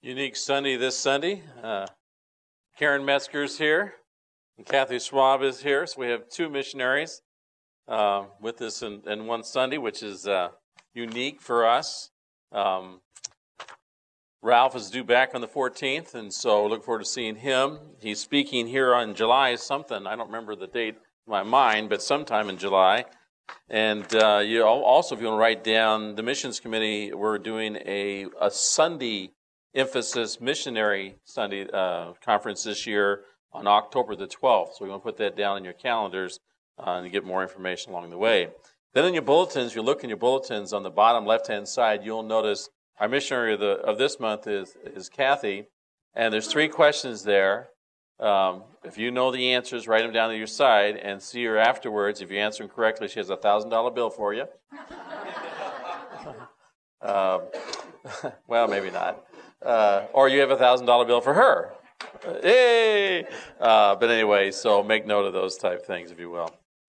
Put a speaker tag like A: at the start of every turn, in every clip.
A: Unique Sunday this Sunday. Karen Metzger's here, and Kathy Schwab is here. So we have two missionaries with us in one Sunday, which is unique for us. Ralph is due back on the 14th, and so look forward to seeing him. He's speaking here on July something. I don't remember the date in my mind, but sometime in July. And you also, if you want to write down, the Missions Committee, we're doing a Sunday emphasis missionary Sunday conference this year on October the 12th. So we want to put that down in your calendars and get more information along the way. Then in your bulletins, you look in your bulletins on the bottom left-hand side, you'll notice our missionary of this month is Kathy, and there's 3 questions there. If you know the answers, write them down to your side and see her afterwards. If you answer them correctly, she has a $1,000 bill for you. Well, maybe not. Or you have a $1,000 bill for her. Hey! But anyway, so make note of those type things, if you will.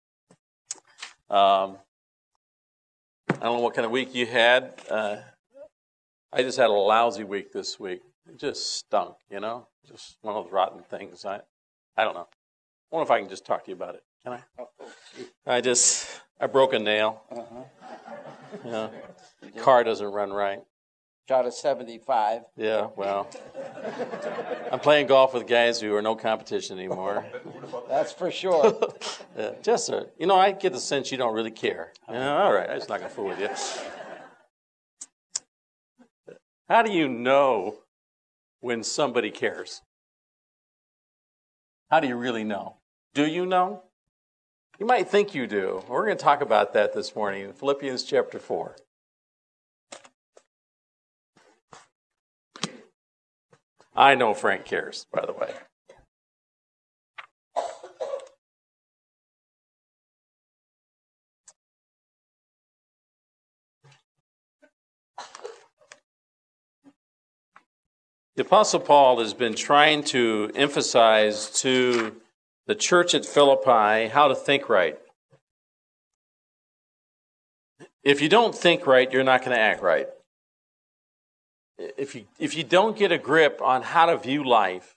A: I don't know what kind of week you had. I just had a lousy week this week. It just stunk, just one of those rotten things. I don't know. I wonder if I can just talk to you about it. Can I? I broke a nail. Car doesn't run right.
B: Shot a 75.
A: Yeah, well, I'm playing golf with guys who are no competition anymore.
B: That's for sure.
A: I get the sense you don't really care. All right, I'm just not going to fool with you. How do you know when somebody cares? How do you really know? Do you know? You might think you do. We're going to talk about that this morning in Philippians chapter 4. I know Frank cares, by the way. The Apostle Paul has been trying to emphasize to the church at Philippi how to think right. If you don't think right, you're not going to act right. If you don't get a grip on how to view life,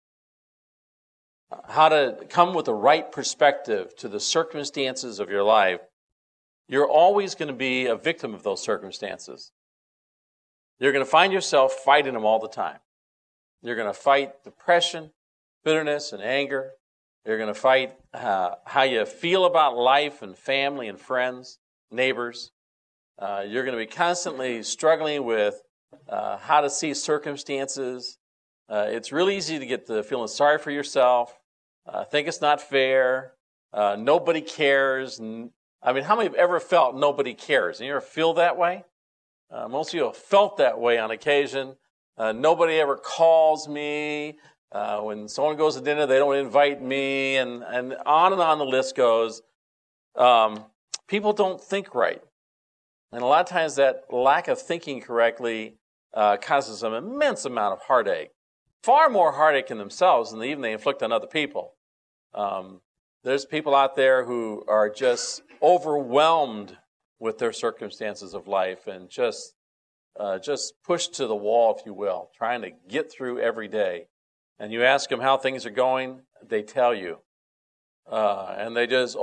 A: how to come with the right perspective to the circumstances of your life, you're always going to be a victim of those circumstances. You're going to find yourself fighting them all the time. You're going to fight depression, bitterness, and anger. You're going to fight how you feel about life and family and friends, neighbors. You're going to be constantly struggling with how to see circumstances. It's really easy to get to feeling sorry for yourself, think it's not fair, nobody cares. How many have ever felt nobody cares? And you ever feel that way? Most of you have felt that way on occasion. Nobody ever calls me. When someone goes to dinner, they don't invite me, and on the list goes. People don't think right. And a lot of times that lack of thinking correctly causes an immense amount of heartache. Far more heartache in themselves than even they inflict on other people. There's people out there who are just overwhelmed with their circumstances of life and just pushed to the wall, if you will, trying to get through every day. And you ask them how things are going, they tell you. And they just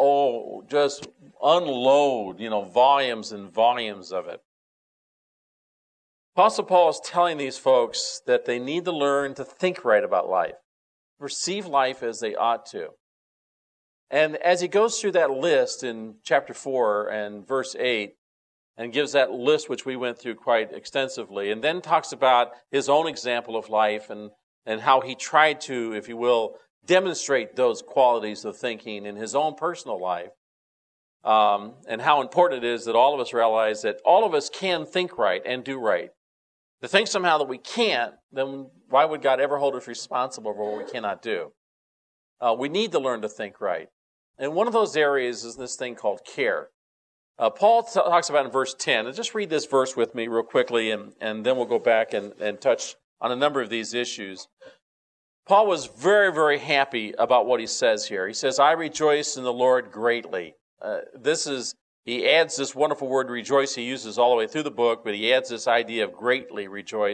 A: unload, volumes and volumes of it. Apostle Paul is telling these folks that they need to learn to think right about life, perceive life as they ought to. And as he goes through that list in chapter 4 and verse 8, and gives that list which we went through quite extensively, and then talks about his own example of life and how he tried to, if you will, demonstrate those qualities of thinking in his own personal life, and how important it is that all of us realize that all of us can think right and do right. To think somehow that we can't, then why would God ever hold us responsible for what we cannot do? We need to learn to think right. And one of those areas is this thing called care. Paul talks about in verse 10, and just read this verse with me real quickly, and then we'll go back and touch on a number of these issues. Paul was very, very happy about what he says here. He says, I rejoice in the Lord greatly. He adds this wonderful word rejoice he uses all the way through the book, but he adds this idea of greatly rejoice.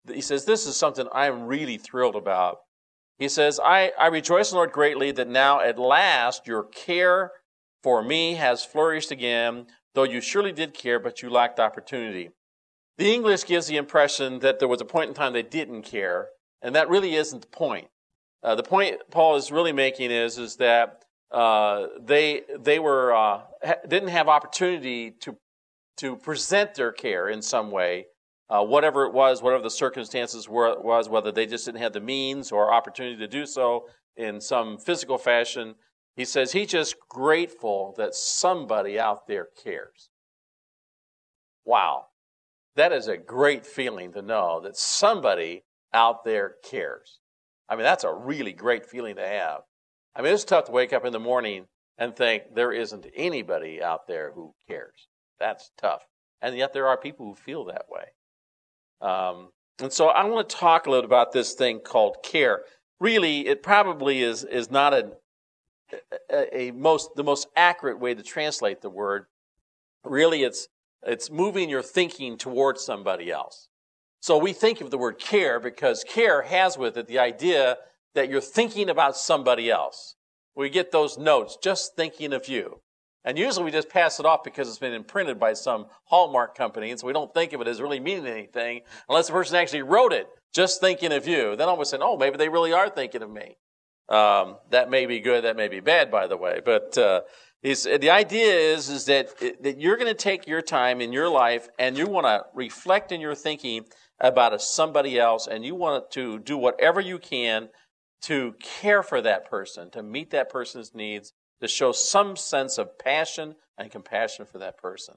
A: he says, this is something I'm really thrilled about. He says, I rejoice in the Lord greatly that now at last your care for me has flourished again, though you surely did care, but you lacked opportunity. The English gives the impression that there was a point in time they didn't care, and that really isn't the point. The point Paul is really making is that they didn't have opportunity to present their care in some way, whatever it was, whatever the circumstances was, whether they just didn't have the means or opportunity to do so in some physical fashion. He says he's just grateful that somebody out there cares. Wow. That is a great feeling to know that somebody out there cares. I mean, that's a really great feeling to have. I mean, it's tough to wake up in the morning and think there isn't anybody out there who cares. That's tough. And yet there are people who feel that way. And so I want to talk a little about this thing called care. Really, it probably is not the most accurate way to translate the word. Really, it's moving your thinking towards somebody else. So we think of the word care because care has with it the idea that you're thinking about somebody else. We get those notes, just thinking of you. And usually we just pass it off because it's been imprinted by some Hallmark company, and so we don't think of it as really meaning anything unless the person actually wrote it, just thinking of you. Then all of a sudden, maybe they really are thinking of me. That may be good, that may be bad, by the way. But the idea is that you're going to take your time in your life and you want to reflect in your thinking about somebody else, and you want to do whatever you can to care for that person, to meet that person's needs, to show some sense of passion and compassion for that person.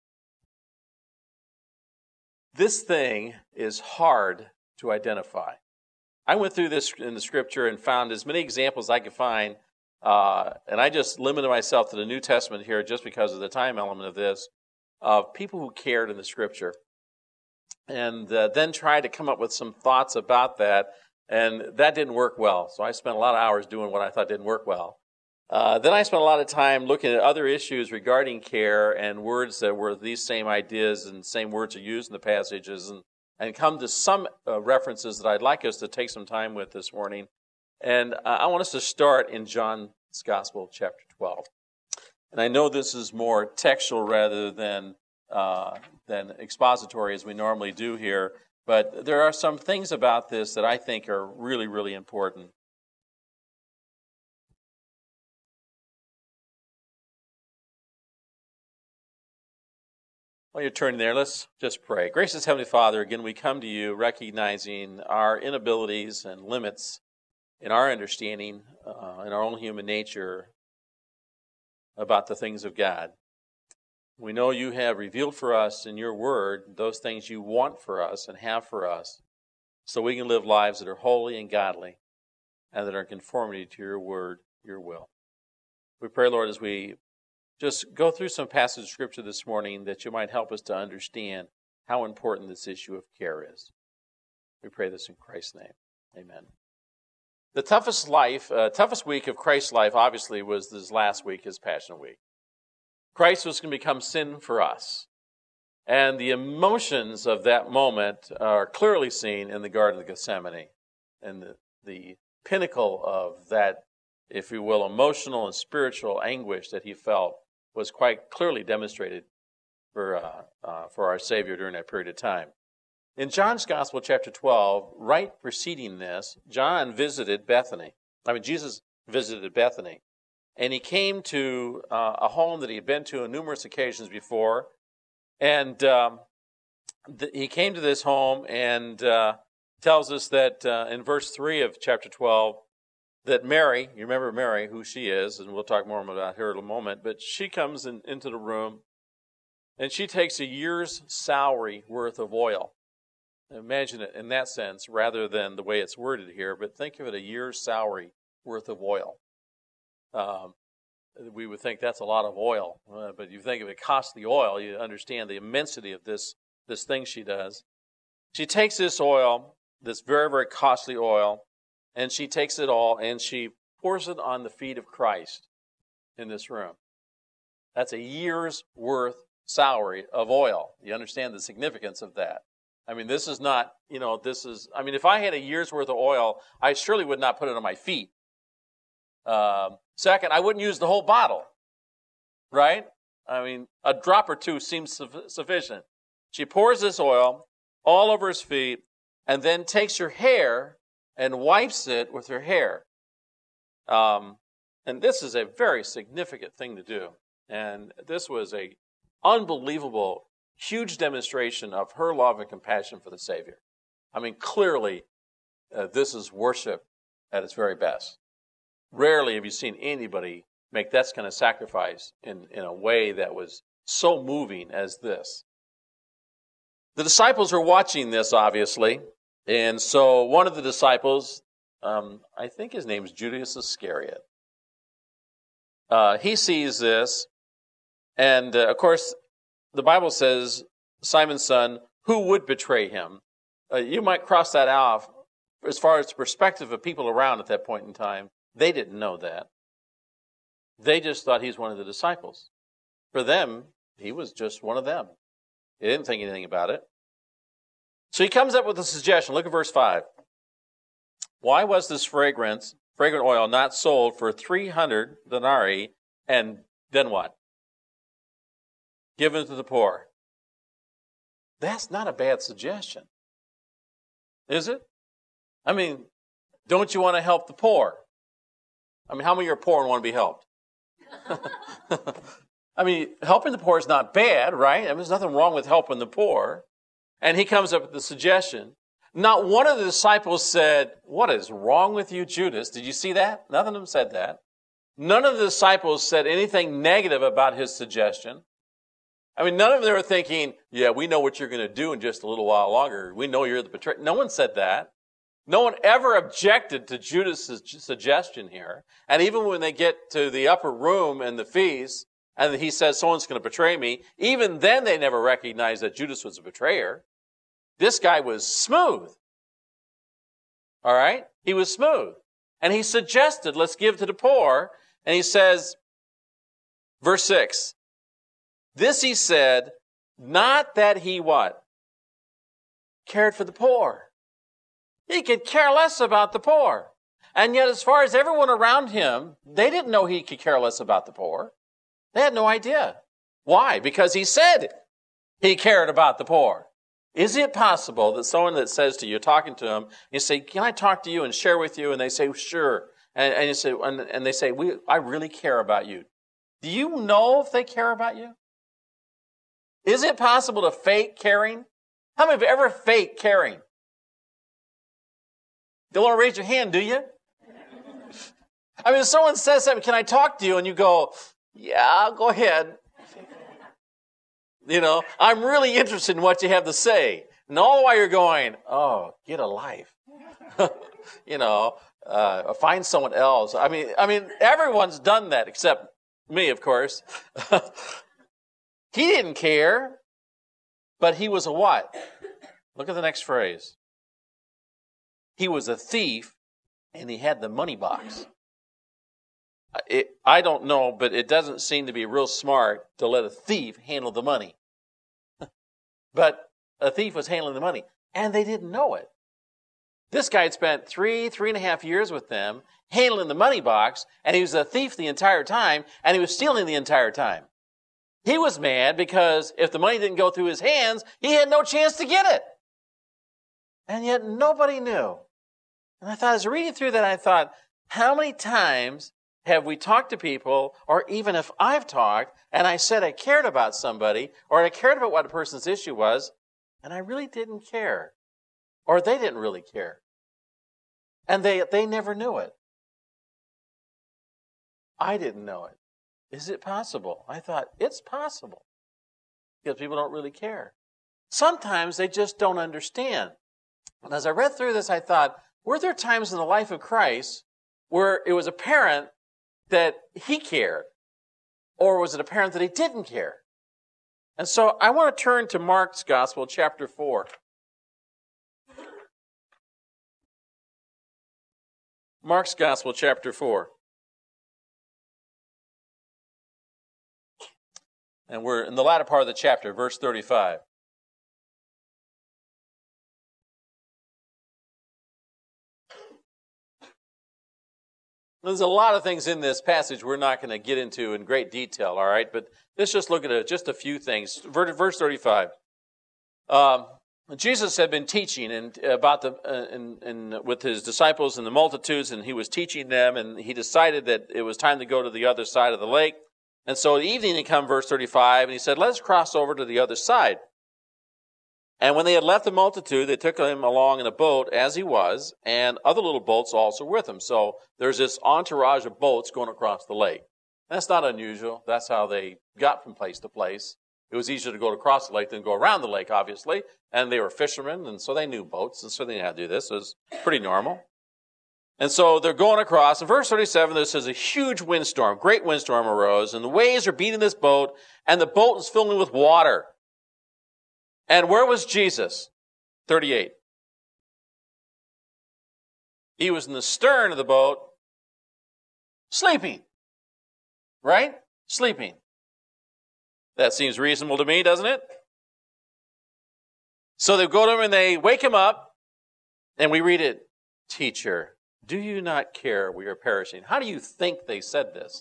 A: This thing is hard to identify. I went through this in the Scripture and found as many examples as I could find, and I just limited myself to the New Testament here just because of the time element of this, of people who cared in the Scripture. And then tried to come up with some thoughts about that, and that didn't work well. So I spent a lot of hours doing what I thought didn't work well. Then I spent a lot of time looking at other issues regarding care and words that were these same ideas and same words are used in the passages, and come to some references that I'd like us to take some time with this morning. And I want us to start in John's Gospel, chapter 12. And I know this is more textual rather than expository as we normally do here, but there are some things about this that I think are really, really important. While you're turning there, let's just pray. Gracious Heavenly Father, again, we come to you recognizing our inabilities and limits in our understanding, in our own human nature about the things of God. We know you have revealed for us in your word those things you want for us and have for us so we can live lives that are holy and godly and that are in conformity to your word, your will. We pray, Lord, as we just go through some passages of Scripture this morning that you might help us to understand how important this issue of care is. We pray this in Christ's name. Amen. The toughest week of Christ's life, obviously, was this last week, his Passion Week. Christ was going to become sin for us. And the emotions of that moment are clearly seen in the Garden of Gethsemane. And the pinnacle of that, if you will, emotional and spiritual anguish that he felt was quite clearly demonstrated for our Savior during that period of time. In John's Gospel, chapter 12, right preceding this, Jesus visited Bethany. And he came to a home that he had been to on numerous occasions before. And he came to this home and tells us that in verse 3 of chapter 12, that Mary, you remember Mary, who she is, and we'll talk more about her in a moment, but she comes into the room and she takes a year's salary worth of oil. Imagine it in that sense rather than the way it's worded here, but think of it a year's salary worth of oil. We would think that's a lot of oil, but you think of it costly oil, you understand the immensity of this thing she does. She takes this oil, this very, very costly oil, and she takes it all and she pours it on the feet of Christ in this room. That's a year's worth salary of oil. You understand the significance of that. I mean, this is not, if I had a year's worth of oil, I surely would not put it on my feet. Second, I wouldn't use the whole bottle, right? I mean, a drop or two seems sufficient. She pours this oil all over his feet and then takes her hair and wipes it with her hair. And this is a very significant thing to do. And this was a unbelievable, huge demonstration of her love and compassion for the Savior. I mean, clearly, this is worship at its very best. Rarely have you seen anybody make that kind of sacrifice in a way that was so moving as this. The disciples are watching this, obviously. And so one of the disciples, I think his name is Judas Iscariot. He sees this. And, of course, the Bible says, Simon's son, who would betray him? You might cross that off as far as the perspective of people around at that point in time. They didn't know that. They just thought he's one of the disciples. For them, he was just one of them. They didn't think anything about it. So he comes up with a suggestion. Look at verse 5. Why was this fragrant oil not sold for 300 denarii and then what? Given to the poor. That's not a bad suggestion. Is it? I mean, don't you want to help the poor? I mean, how many are poor and want to be helped? I mean, helping the poor is not bad, right? I mean, there's nothing wrong with helping the poor. And he comes up with the suggestion. Not one of the disciples said, "What is wrong with you, Judas?" Did you see that? None of them said that. None of the disciples said anything negative about his suggestion. I mean, none of them were thinking, "Yeah, we know what you're going to do in just a little while longer. We know you're the betrayer." No one said that. No one ever objected to Judas' suggestion here. And even when they get to the upper room and the feast, and he says, "Someone's going to betray me," even then they never recognized that Judas was a betrayer. This guy was smooth. All right? He was smooth. And he suggested, let's give to the poor. And he says, verse 6, this he said, not that he what? Cared for the poor. He could care less about the poor. And yet, as far as everyone around him, they didn't know he could care less about the poor. They had no idea. Why? Because he said he cared about the poor. Is it possible that someone that says to you, talking to them, you say, "Can I talk to you and share with you?" And they say, "Sure." And you say, and they say, "I really care about you." Do you know if they care about you? Is it possible to fake caring? How many have ever faked caring? Don't want to raise your hand, do you? I mean, if someone says something, "Can I talk to you?" And you go, "Yeah, go ahead. I'm really interested in what you have to say." And all the while you're going, "Oh, get a life." Find someone else. I mean, everyone's done that except me, of course. He didn't care, but he was a what? Look at the next phrase. He was a thief, and he had the money box. I don't know, but it doesn't seem to be real smart to let a thief handle the money. But a thief was handling the money, and they didn't know it. This guy had spent 3.5 years with them, handling the money box, and he was a thief the entire time, and he was stealing the entire time. He was mad because if the money didn't go through his hands, he had no chance to get it. And yet nobody knew. And I thought, as I was reading through that, I thought, how many times have we talked to people, or even if I've talked, and I said I cared about somebody, or I cared about what a person's issue was, and I really didn't care. Or they didn't really care. And they never knew it. I didn't know it. Is it possible? I thought, it's possible. Because people don't really care. Sometimes they just don't understand. And as I read through this, I thought, were there times in the life of Christ where it was apparent that he cared? Or was it apparent that he didn't care? And so I want to turn to Mark's Gospel, chapter 4. Mark's Gospel, chapter 4. And we're in the latter part of the chapter, verse 35. There's a lot of things in this passage we're not going to get into in great detail, all right? But let's just look at just a few things. Verse 35. Jesus had been teaching with his disciples and the multitudes, and he was teaching them, and he decided that it was time to go to the other side of the lake. And so at evening he come, verse 35, and he said, let's cross over to the other side. And when they had left the multitude, they took him along in a boat as he was, and other little boats also with him. So there's this entourage of boats going across the lake. That's not unusual. That's how they got from place to place. It was easier to go across the lake than go around the lake, obviously. And they were fishermen, and so they knew boats, and so they knew how to do this. It was pretty normal. And so they're going across. In verse 37, there says a huge windstorm, great windstorm arose, and the waves are beating this boat, and the boat is filling with water. And where was Jesus? 38. He was in the stern of the boat, sleeping. Right? Sleeping. That seems reasonable to me, doesn't it? So they go to him and they wake him up, and we read it, Teacher, do you not care we are perishing? How do you think they said this?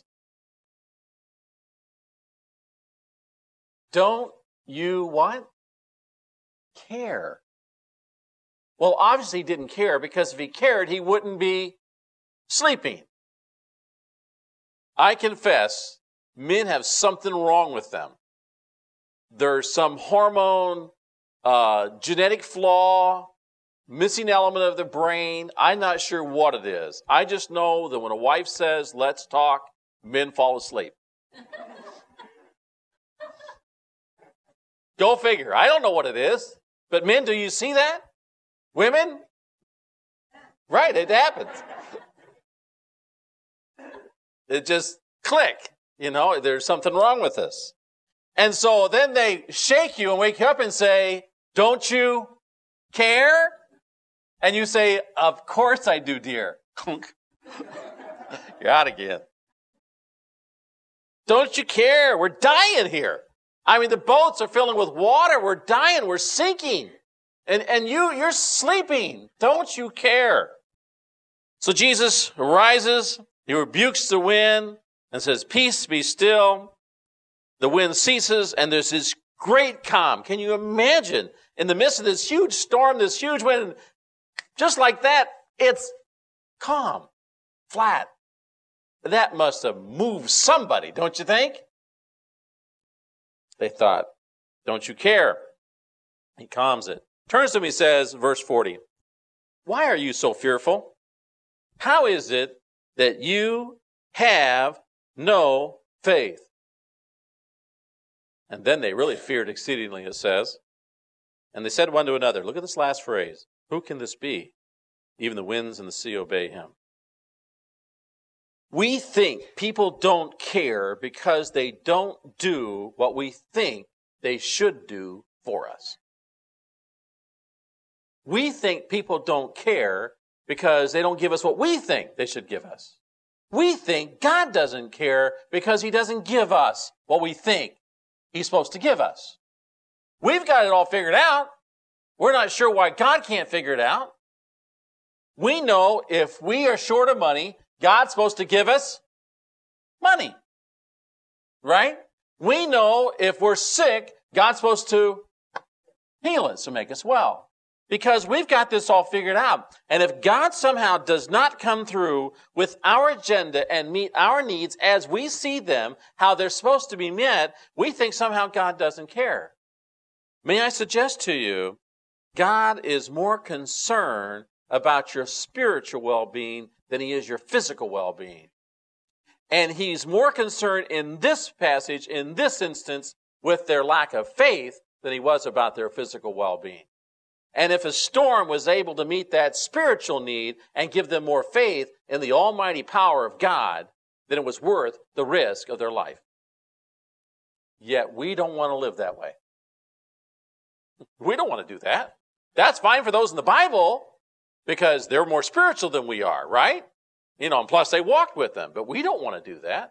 A: Don't you what? Care. Well, obviously he didn't care, because if he cared, he wouldn't be sleeping. I confess, men have something wrong with them. There's some hormone, genetic flaw, missing element of the brain. I'm not sure what it is. I just know that when a wife says, let's talk, men fall asleep. Go figure. I don't know what it is. But men, do you see that? Women? Right, it happens. It just click. You know, there's something wrong with this. And so then they shake you and wake you up and say, don't you care? And you say, of course I do, dear. You're out again. Don't you care? We're dying here. I mean, the boats are filling with water. We're dying. We're sinking. And you're sleeping. Don't you care? So Jesus arises. He rebukes the wind and says, peace, be still. The wind ceases, and there's this great calm. Can you imagine? In the midst of this huge storm, this huge wind, just like that, it's calm, flat. That must have moved somebody, don't you think? They thought, don't you care? He calms it. Turns to him, he says, verse 40, why are you so fearful? How is it that you have no faith? And then they really feared exceedingly, it says. And they said one to another, look at this last phrase, who can this be? Even the winds and the sea obey him. We think people don't care because they don't do what we think they should do for us. We think people don't care because they don't give us what we think they should give us. We think God doesn't care because he doesn't give us what we think he's supposed to give us. We've got it all figured out. We're not sure why God can't figure it out. We know if we are short of money, God's supposed to give us money. Right? We know if we're sick, God's supposed to heal us and make us well. Because we've got this all figured out. And if God somehow does not come through with our agenda and meet our needs as we see them, how they're supposed to be met, we think somehow God doesn't care. May I suggest to you, God is more concerned about your spiritual well-being than he is your physical well-being. And he's more concerned in this passage, in this instance, with their lack of faith than he was about their physical well-being. And if a storm was able to meet that spiritual need and give them more faith in the almighty power of God, then it was worth the risk of their life. Yet we don't want to live that way. We don't want to do that. That's fine for those in the Bible because they're more spiritual than we are, right? You know, and plus they walked with them, but we don't want to do that.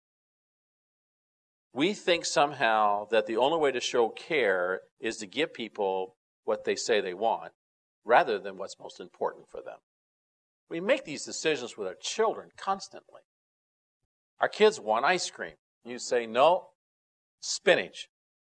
A: We think somehow that the only way to show care is to give people what they say they want, rather than what's most important for them. We make these decisions with our children constantly. Our kids want ice cream. You say, no, spinach,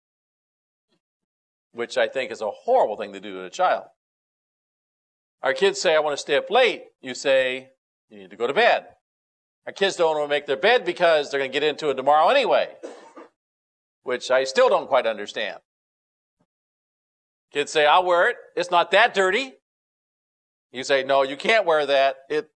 A: which I think is a horrible thing to do to a child. Our kids say, I want to stay up late. You say, you need to go to bed. Our kids don't want to make their bed because they're going to get into it tomorrow anyway, which I still don't quite understand. Kids say, I'll wear it. It's not that dirty. You say, no, you can't wear that.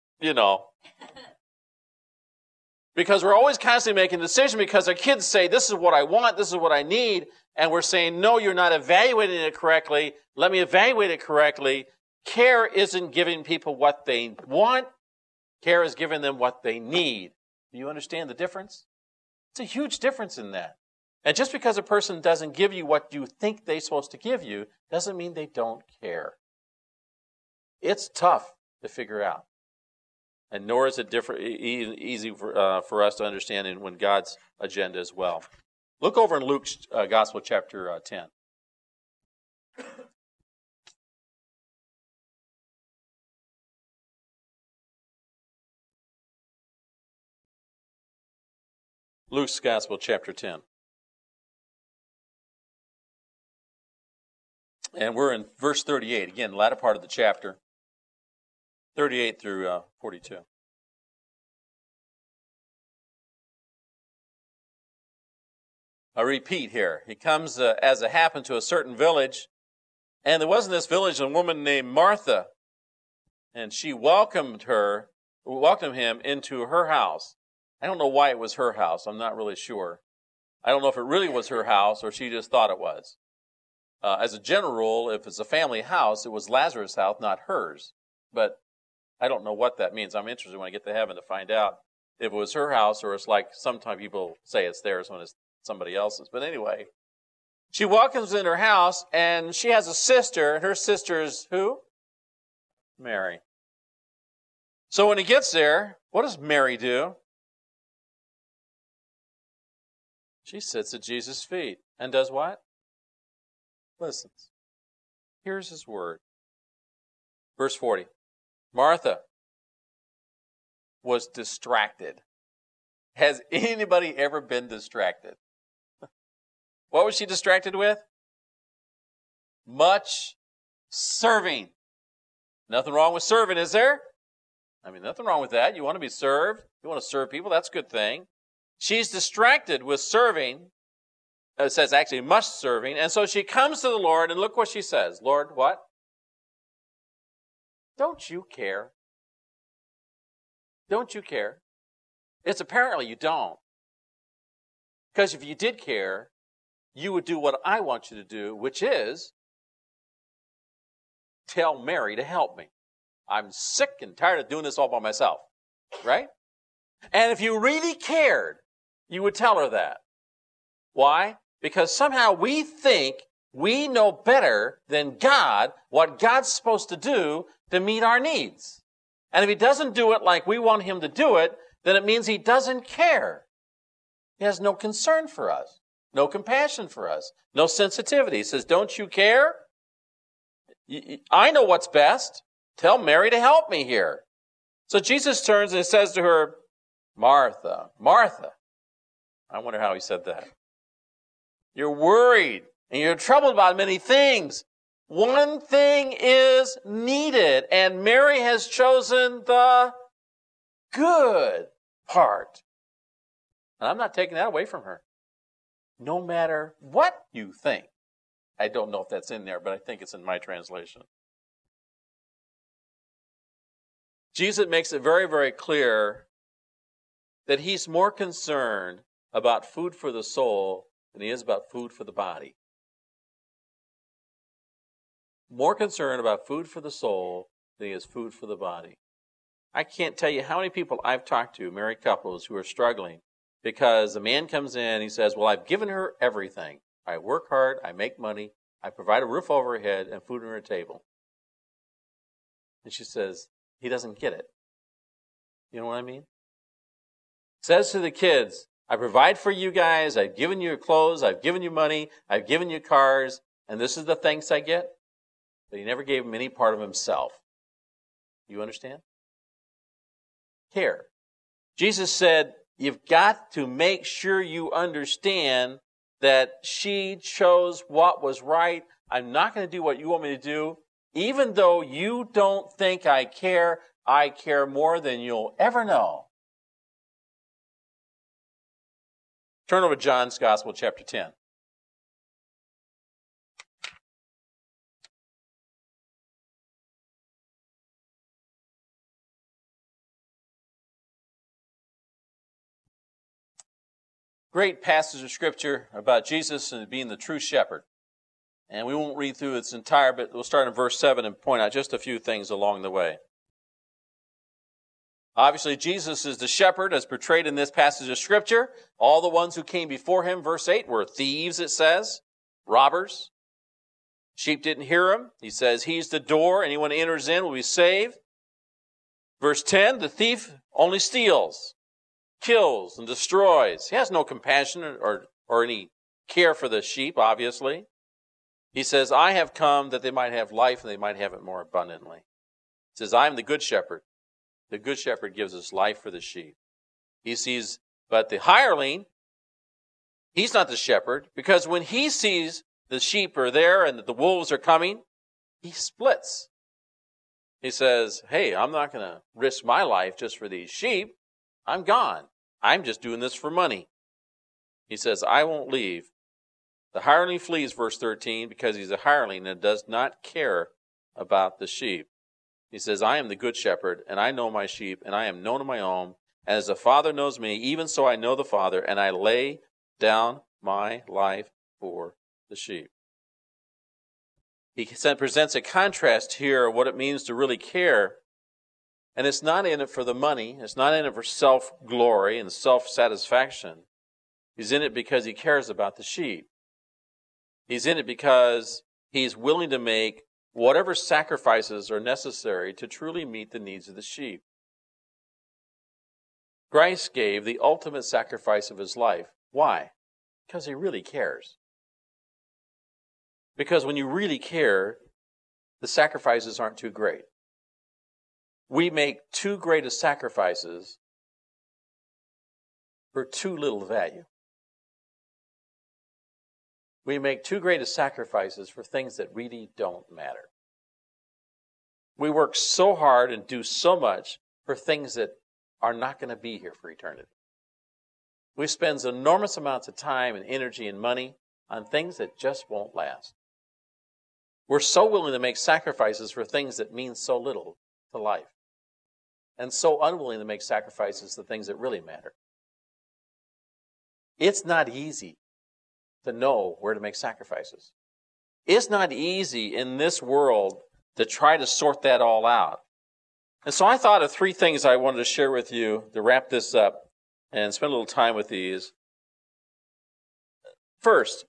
A: Because we're always constantly making decisions because our kids say, this is what I want, this is what I need. And we're saying, no, you're not evaluating it correctly. Let me evaluate it correctly. Care isn't giving people what they want. Care is giving them what they need. Do you understand the difference? It's a huge difference in that. And just because a person doesn't give you what you think they're supposed to give you doesn't mean they don't care. It's tough to figure out. And nor is it easy for us to understand when God's agenda as well. Look over in Luke's Gospel, chapter 10. Luke's Gospel, chapter 10. And we're in verse 38. Again, the latter part of the chapter. 38 through 42. A repeat here. He comes as it happened to a certain village. And there was in this village a woman named Martha. And she welcomed him into her house. I don't know why it was her house. I'm not really sure. I don't know if it really was her house or she just thought it was. As a general rule, if it's a family house, it was Lazarus' house, not hers. But I don't know what that means. I'm interested when I get to heaven to find out if it was her house or it's like sometimes people say it's theirs when it's somebody else's. But anyway, she welcomes in her house and she has a sister. And her sister is who? Mary. So when he gets there, what does Mary do? She sits at Jesus' feet and does what? Listens. Here's his word. Verse 40. Martha was distracted. Has anybody ever been distracted? What was she distracted with? Much serving. Nothing wrong with serving, is there? I mean, nothing wrong with that. You want to be served. You want to serve people. That's a good thing. She's distracted with serving. It says actually much serving. And so she comes to the Lord and look what she says. Lord, what? Don't you care? Don't you care? It's apparently you don't. Because if you did care, you would do what I want you to do, which is tell Mary to help me. I'm sick and tired of doing this all by myself. Right? And if you really cared, you would tell her that. Why? Because somehow we think we know better than God what God's supposed to do to meet our needs. And if he doesn't do it like we want him to do it, then it means he doesn't care. He has no concern for us, no compassion for us, no sensitivity. He says, don't you care? I know what's best. Tell Mary to help me here. So Jesus turns and says to her, Martha, Martha. I wonder how he said that. You're worried and you're troubled about many things. One thing is needed, and Mary has chosen the good part. And I'm not taking that away from her. No matter what you think. I don't know if that's in there, but I think it's in my translation. Jesus makes it very, very clear that he's more concerned about food for the soul than he is about food for the body. More concerned about food for the soul than he is food for the body. I can't tell you how many people I've talked to, married couples, who are struggling because a man comes in, he says, well, I've given her everything. I work hard, I make money, I provide a roof over her head and food on her table. And she says, he doesn't get it. You know what I mean? Says to the kids, I provide for you guys, I've given you clothes, I've given you money, I've given you cars, and this is the thanks I get. But he never gave him any part of himself. You understand? care. Jesus said, you've got to make sure you understand that she chose what was right. I'm not going to do what you want me to do. Even though you don't think I care more than you'll ever know. Turn over to John's Gospel, chapter 10. Great passage of Scripture about Jesus and being the true shepherd. And we won't read through its entire, but we'll start in verse 7 and point out just a few things along the way. Obviously, Jesus is the shepherd as portrayed in this passage of Scripture. All the ones who came before him, verse 8, were thieves, it says, robbers. Sheep didn't hear him. He says, he's the door. Anyone who enters in will be saved. Verse 10, the thief only steals, kills, and destroys. He has no compassion or any care for the sheep, obviously. He says, I have come that they might have life and they might have it more abundantly. He says, I am the good shepherd. The good shepherd gives us life for the sheep. He sees, but the hireling, he's not the shepherd, because when he sees the sheep are there and that the wolves are coming, he splits. He says, hey, I'm not going to risk my life just for these sheep. I'm gone. I'm just doing this for money. He says, I won't leave. The hireling flees, verse 13, because he's a hireling and does not care about the sheep. He says, I am the good shepherd, and I know my sheep, and I am known of my own. And as the Father knows me, even so I know the Father, and I lay down my life for the sheep. He presents a contrast here of what it means to really care. And it's not in it for the money. It's not in it for self-glory and self-satisfaction. He's in it because he cares about the sheep. He's in it because he's willing to make whatever sacrifices are necessary to truly meet the needs of the sheep. Christ gave the ultimate sacrifice of his life. Why? Because he really cares. Because when you really care, the sacrifices aren't too great. We make too great of sacrifices for too little value. We make too great of sacrifices for things that really don't matter. We work so hard and do so much for things that are not going to be here for eternity. We spend enormous amounts of time and energy and money on things that just won't last. We're so willing to make sacrifices for things that mean so little to life, and so unwilling to make sacrifices to things that really matter. It's not easy to know where to make sacrifices. It's not easy in this world to try to sort that all out. And so I thought of three things I wanted to share with you to wrap this up and spend a little time with these. First,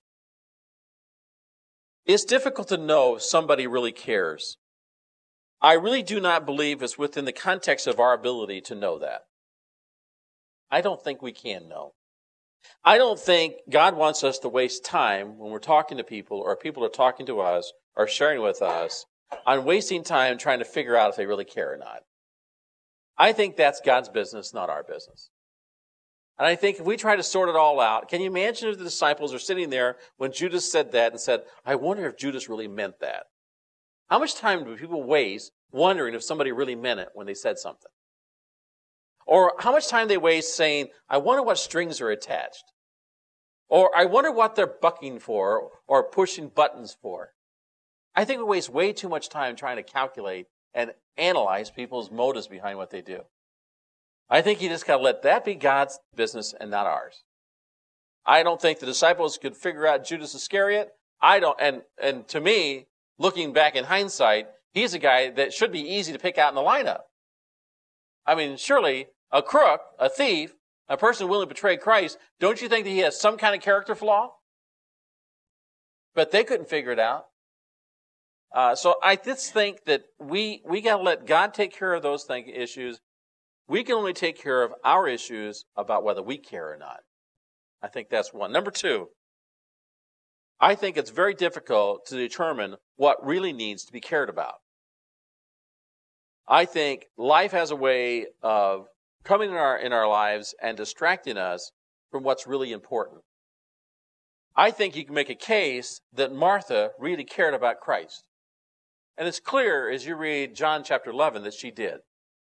A: it's difficult to know if somebody really cares. I really do not believe it's within the context of our ability to know that. I don't think we can know. I don't think God wants us to waste time when we're talking to people or people are talking to us or sharing with us on wasting time trying to figure out if they really care or not. I think that's God's business, not our business. And I think if we try to sort it all out, can you imagine if the disciples are sitting there when Judas said that and said, I wonder if Judas really meant that? How much time do people waste wondering if somebody really meant it when they said something? Or how much time they waste saying, I wonder what strings are attached? Or I wonder what they're bucking for or pushing buttons for? I think we waste way too much time trying to calculate and analyze people's motives behind what they do. I think you just got to let that be God's business and not ours. I don't think the disciples could figure out Judas Iscariot. I don't, and to me, looking back in hindsight, he's a guy that should be easy to pick out in the lineup. I mean, surely a crook, a thief, a person willing to betray Christ, don't you think that he has some kind of character flaw? But they couldn't figure it out. So I just think that we got to let God take care of those issues. We can only take care of our issues about whether we care or not. I think that's one. Number two, I think it's very difficult to determine what really needs to be cared about. I think life has a way of coming in our lives and distracting us from what's really important. I think you can make a case that Martha really cared about Christ. And it's clear as you read John chapter 11 that she did.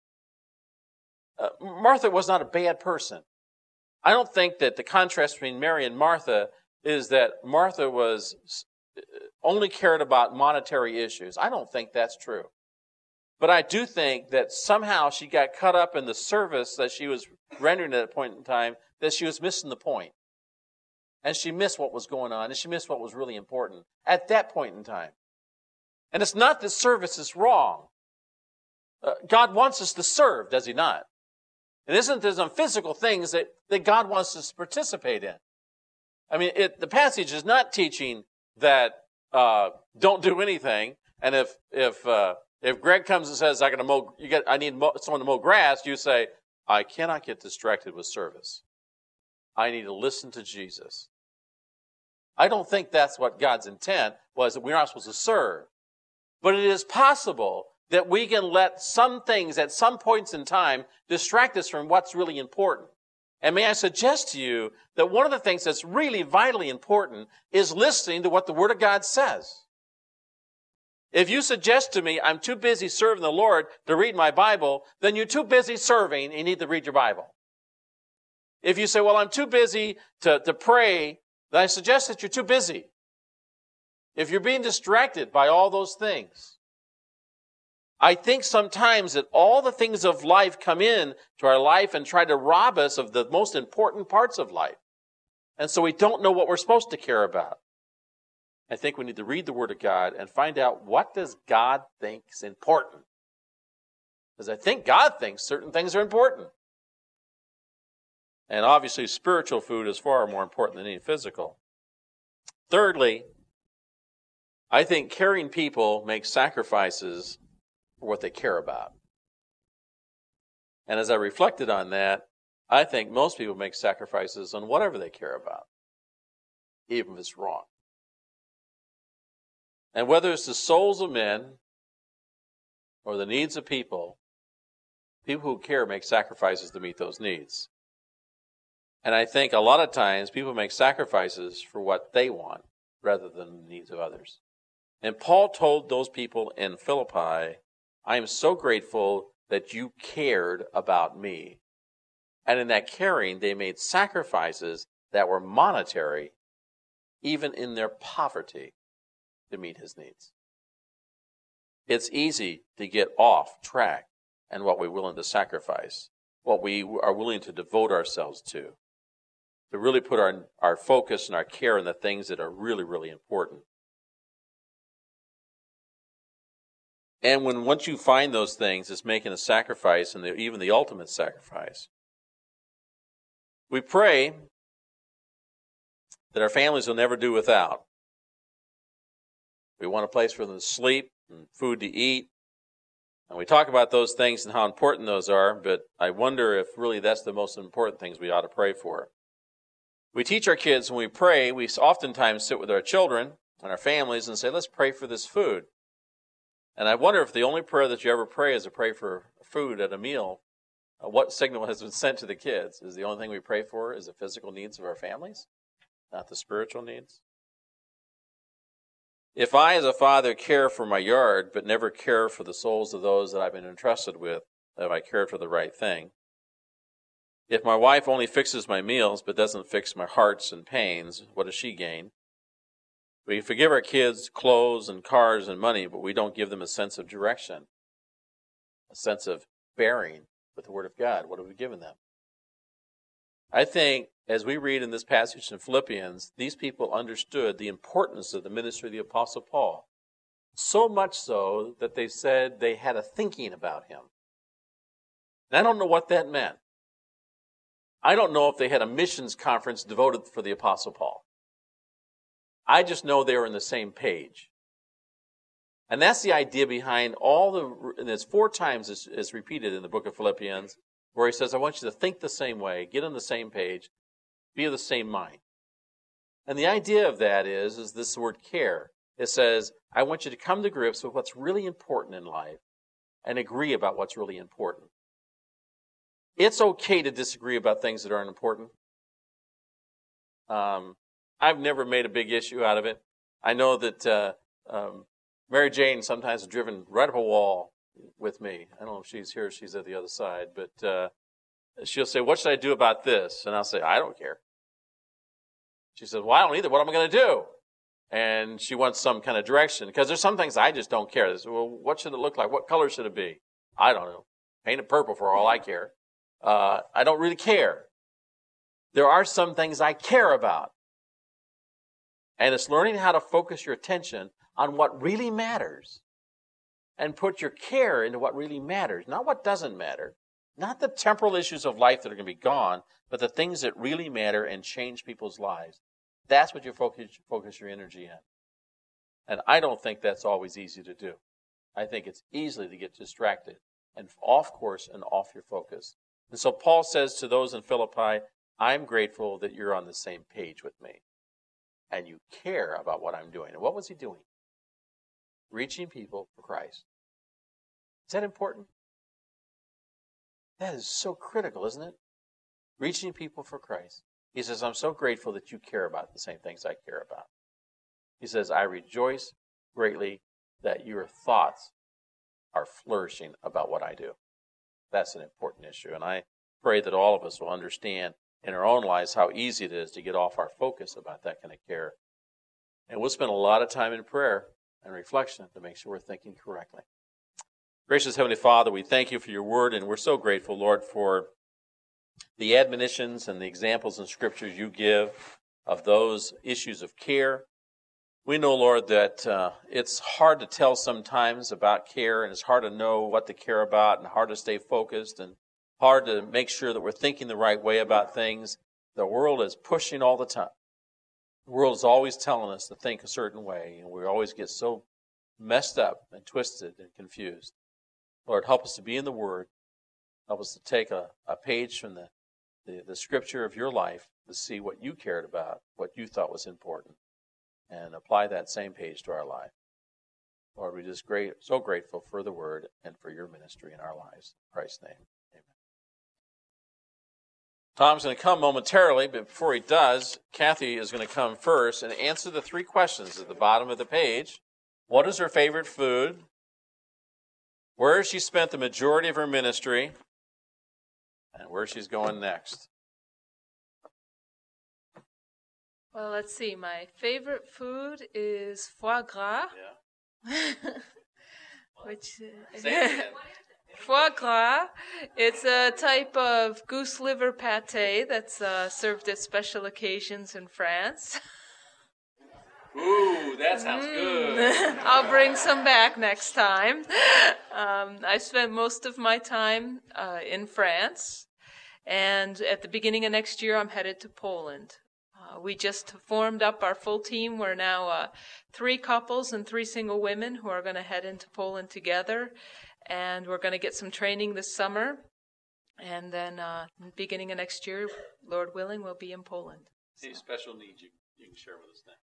A: Martha was not a bad person. I don't think that the contrast between Mary and Martha is that Martha was only cared about monetary issues. I don't think that's true. But I do think that somehow she got caught up in the service that she was rendering at that point in time, that she was missing the point. And she missed what was going on, and she missed what was really important at that point in time. And it's not that service is wrong. God wants us to serve, does he not? And isn't there some physical things that God wants us to participate in? I mean, the passage is not teaching that don't do anything. And if Greg comes and says, I need someone to mow grass, you say, I cannot get distracted with service. I need to listen to Jesus. I don't think that's what God's intent was, that we're not supposed to serve. But it is possible that we can let some things at some points in time distract us from what's really important. And may I suggest to you that one of the things that's really vitally important is listening to what the Word of God says. If you suggest to me, I'm too busy serving the Lord to read my Bible, then you're too busy serving and you need to read your Bible. If you say, well, I'm too busy to pray, then I suggest that you're too busy. If you're being distracted by all those things, I think sometimes that all the things of life come in to our life and try to rob us of the most important parts of life. And so we don't know what we're supposed to care about. I think we need to read the Word of God and find out, what does God think is important? Because I think God thinks certain things are important. And obviously spiritual food is far more important than any physical. Thirdly, I think caring people make sacrifices for what they care about. And as I reflected on that, I think most people make sacrifices on whatever they care about, even if it's wrong. And whether it's the souls of men or the needs of people who care make sacrifices to meet those needs. And I think a lot of times people make sacrifices for what they want rather than the needs of others. And Paul told those people in Philippi, I am so grateful that you cared about me. And in that caring, they made sacrifices that were monetary, even in their poverty, to meet his needs. It's easy to get off track and what we're willing to sacrifice, what we are willing to devote ourselves to really put our focus and our care in the things that are really, really important. And once you find those things, it's making a sacrifice, and even the ultimate sacrifice. We pray that our families will never do without. We want a place for them to sleep and food to eat. And we talk about those things and how important those are, but I wonder if really that's the most important things we ought to pray for. We teach our kids when we pray, we oftentimes sit with our children and our families and say, let's pray for this food. And I wonder if the only prayer that you ever pray is to pray for food at a meal. What signal has been sent to the kids? Is the only thing we pray for is the physical needs of our families, not the spiritual needs? If I, as a father, care for my yard, but never care for the souls of those that I've been entrusted with, have I cared for the right thing? If my wife only fixes my meals, but doesn't fix my hearts and pains, what does she gain? We forgive our kids clothes and cars and money, but we don't give them a sense of direction, a sense of bearing with the Word of God. What have we given them? I think, as we read in this passage in Philippians, these people understood the importance of the ministry of the Apostle Paul. So much so that they said they had a thinking about him. And I don't know what that meant. I don't know if they had a missions conference devoted for the Apostle Paul. I just know they were on the same page. And that's the idea behind and it's 4 times it's repeated in the book of Philippians, where he says, I want you to think the same way, get on the same page, be of the same mind. And the idea of that is this word care. It says, I want you to come to grips with what's really important in life and agree about what's really important. it's okay to disagree about things that aren't important. I've never made a big issue out of it. I know that Mary Jane sometimes has driven right up a wall with me. I don't know if she's here or she's at the other side, but she'll say, what should I do about this? And I'll say, I don't care. She says, well, I don't either. What am I going to do? And she wants some kind of direction, because there's some things I just don't care. Say, well, what should it look like? What color should it be? I don't know. Paint it purple for all I care. I don't really care. There are some things I care about. And it's learning how to focus your attention on what really matters and put your care into what really matters, not what doesn't matter. Not the temporal issues of life that are going to be gone, but the things that really matter and change people's lives. That's what you focus your energy in. And I don't think that's always easy to do. I think it's easy to get distracted and off course and off your focus. And so Paul says to those in Philippi, I'm grateful that you're on the same page with me and you care about what I'm doing. And what was he doing? Reaching people for Christ. Is that important? That is so critical, isn't it? Reaching people for Christ. He says, I'm so grateful that you care about the same things I care about. He says, I rejoice greatly that your thoughts are flourishing about what I do. That's an important issue. And I pray that all of us will understand in our own lives how easy it is to get off our focus about that kind of care. And we'll spend a lot of time in prayer and reflection to make sure we're thinking correctly. Gracious Heavenly Father, we thank you for your word, and we're so grateful, Lord, for the admonitions and the examples in scriptures you give of those issues of care. We know, Lord, that it's hard to tell sometimes about care, and it's hard to know what to care about, and hard to stay focused, and hard to make sure that we're thinking the right way about things. The world is pushing all the time. The world is always telling us to think a certain way, and we always get so messed up and twisted and confused. Lord, help us to be in the Word. Help us to take a page from the scripture of your life to see what you cared about, what you thought was important, and apply that same page to our life. Lord, we're just so grateful for the Word and for your ministry in our lives. In Christ's name, amen. Tom's going to come momentarily, but before he does, Kathy is going to come first and answer the 3 questions at the bottom of the page. What is her favorite food? Where has she spent the majority of her ministry? And where she's going next.
C: Well, let's see. My favorite food is foie gras.
A: Yeah.
C: Which
A: Say
C: foie gras. It's a type of goose liver pate that's served at special occasions in France.
A: Ooh, that sounds good.
C: I'll bring some back next time. I spent most of my time in France, and at the beginning of next year, I'm headed to Poland. We just formed up our full team. We're now 3 couples and 3 single women who are going to head into Poland together, and we're going to get some training this summer. And then beginning of next year, Lord willing, we'll be in Poland.
A: Any special needs you can share with us now?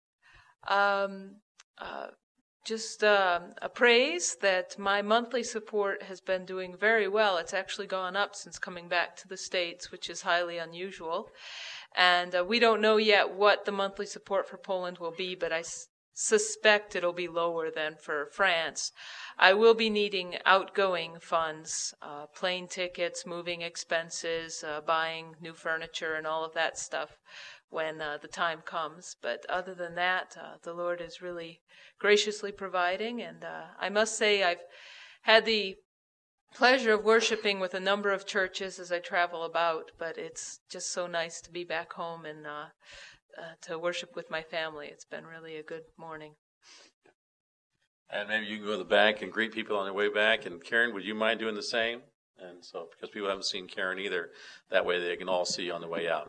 C: Just a praise that my monthly support has been doing very well. It's actually gone up since coming back to the States, which is highly unusual. And we don't know yet what the monthly support for Poland will be, but I suspect it'll be lower than for France. I will be needing outgoing funds, plane tickets, moving expenses, buying new furniture, and all of that stuff when the time comes. But other than that, the Lord is really graciously providing. And I must say I've had the pleasure of worshiping with a number of churches as I travel about, but it's just so nice to be back home and to worship with my family. It's been really a good morning.
A: And maybe you can go to the back and greet people on their way back. And Karen, would you mind doing the same? And so, because people haven't seen Karen either, that way they can all see you on the way out.